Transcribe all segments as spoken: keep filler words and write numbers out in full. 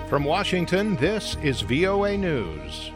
From Washington, this is V O A News.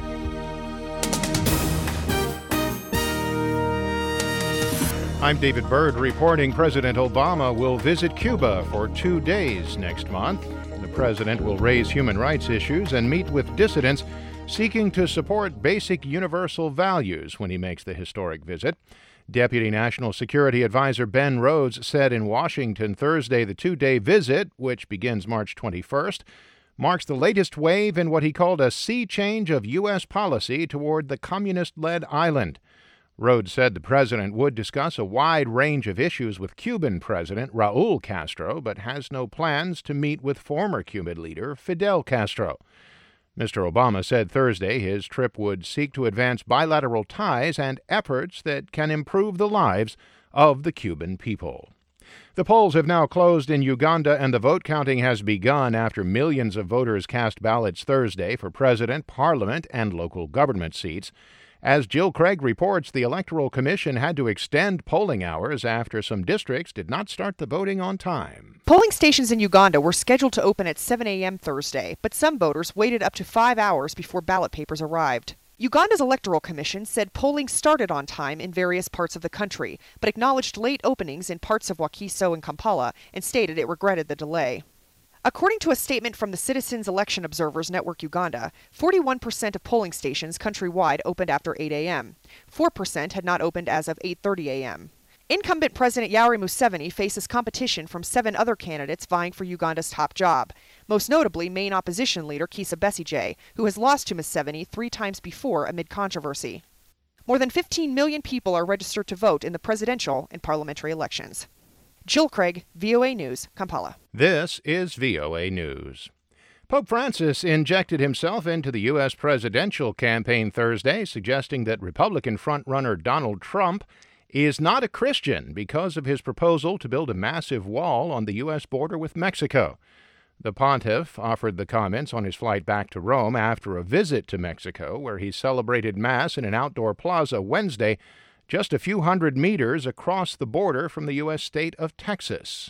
I'm David Byrd reporting President Obama will visit Cuba for two days next month. The president will raise human rights issues and meet with dissidents seeking to support basic universal values when he makes the historic visit. Deputy National Security Advisor Ben Rhodes said in Washington Thursday the two-day visit, which begins March twenty-first, marks the latest wave in what he called a sea change of U S policy toward the communist-led island. Rhodes said the president would discuss a wide range of issues with Cuban President Raul Castro, but has no plans to meet with former Cuban leader Fidel Castro. Mister Obama said Thursday his trip would seek to advance bilateral ties and efforts that can improve the lives of the Cuban people. The polls have now closed in Uganda, and the vote counting has begun after millions of voters cast ballots Thursday for president, parliament, and local government seats. As Jill Craig reports, the Electoral Commission had to extend polling hours after some districts did not start the voting on time. Polling stations in Uganda were scheduled to open at seven a.m. Thursday, but some voters waited up to five hours before ballot papers arrived. Uganda's Electoral Commission said polling started on time in various parts of the country, but acknowledged late openings in parts of Wakiso and Kampala and stated it regretted the delay. According to a statement from the Citizens Election Observers Network Uganda, forty-one percent of polling stations countrywide opened after eight a.m. four percent had not opened as of eight thirty a.m. Incumbent President Yoweri Museveni faces competition from seven other candidates vying for Uganda's top job, most notably main opposition leader Kizza Besigye, who has lost to Museveni three times before amid controversy. More than fifteen million people are registered to vote in the presidential and parliamentary elections. Jill Craig, V O A News, Kampala. This is V O A News. Pope Francis injected himself into the U S presidential campaign Thursday, suggesting that Republican frontrunner Donald Trump is not a Christian because of his proposal to build a massive wall on the U S border with Mexico. The pontiff offered the comments on his flight back to Rome after a visit to Mexico, where he celebrated Mass in an outdoor plaza Wednesday, just a few hundred meters across the border from the U S state of Texas.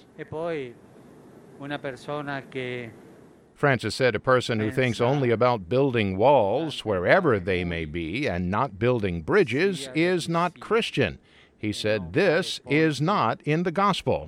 Francis said a person who thinks only about building walls wherever they may be and not building bridges is not Christian. He said this is not in the gospel.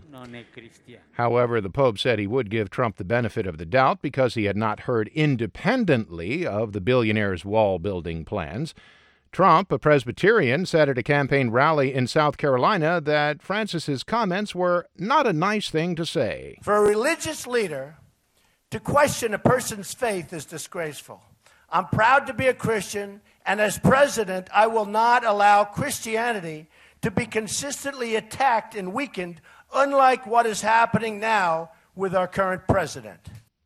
However, the Pope said he would give Trump the benefit of the doubt because he had not heard independently of the billionaire's wall-building plans. Trump, a Presbyterian, said at a campaign rally in South Carolina that Francis's comments were not a nice thing to say. For a religious leader to question a person's faith is disgraceful. I'm proud to be a Christian, and as president, I will not allow Christianity to be consistently attacked and weakened, unlike what is happening now with our current president.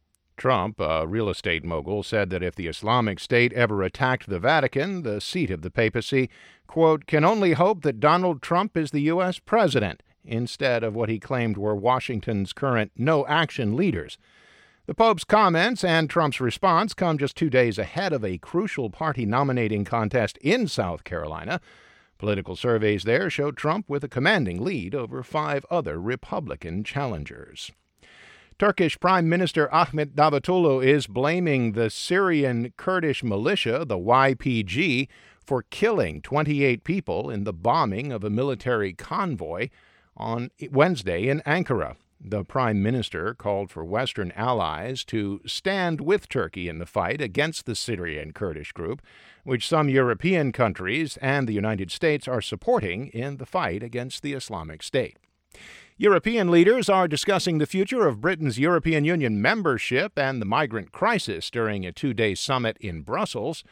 Trump, a real estate mogul, said that if the Islamic State ever attacked the Vatican, the seat of the papacy, quote, can only hope that Donald Trump is the U S president, instead of what he claimed were Washington's current no-action leaders. The Pope's comments and Trump's response come just two days ahead of a crucial party nominating contest in South Carolina. Political surveys there show Trump with a commanding lead over five other Republican challengers. Turkish Prime Minister Ahmet Davutoglu is blaming the Syrian Kurdish militia, the Y P G, for killing twenty-eight people in the bombing of a military convoy on Wednesday in Ankara. The Prime Minister called for Western allies to stand with Turkey in the fight against the Syrian Kurdish group, which some European countries and the United States are supporting in the fight against the Islamic State. European leaders are discussing the future of Britain's European Union membership and the migrant crisis during a two-day summit in Brussels.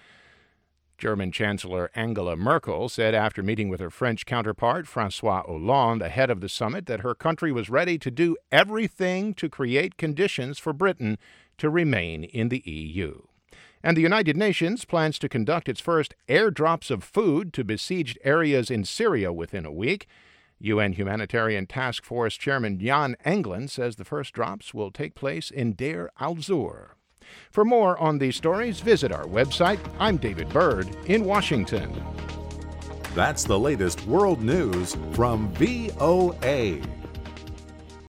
German Chancellor Angela Merkel said after meeting with her French counterpart François Hollande ahead of the summit that her country was ready to do everything to create conditions for Britain to remain in the E U. And the United Nations plans to conduct its first airdrops of food to besieged areas in Syria within a week. U N Humanitarian Task Force Chairman Jan Englund says the first drops will take place in Deir al-Zur. For more on these stories, visit our website. I'm David Byrd in Washington. That's the latest world news from V O A.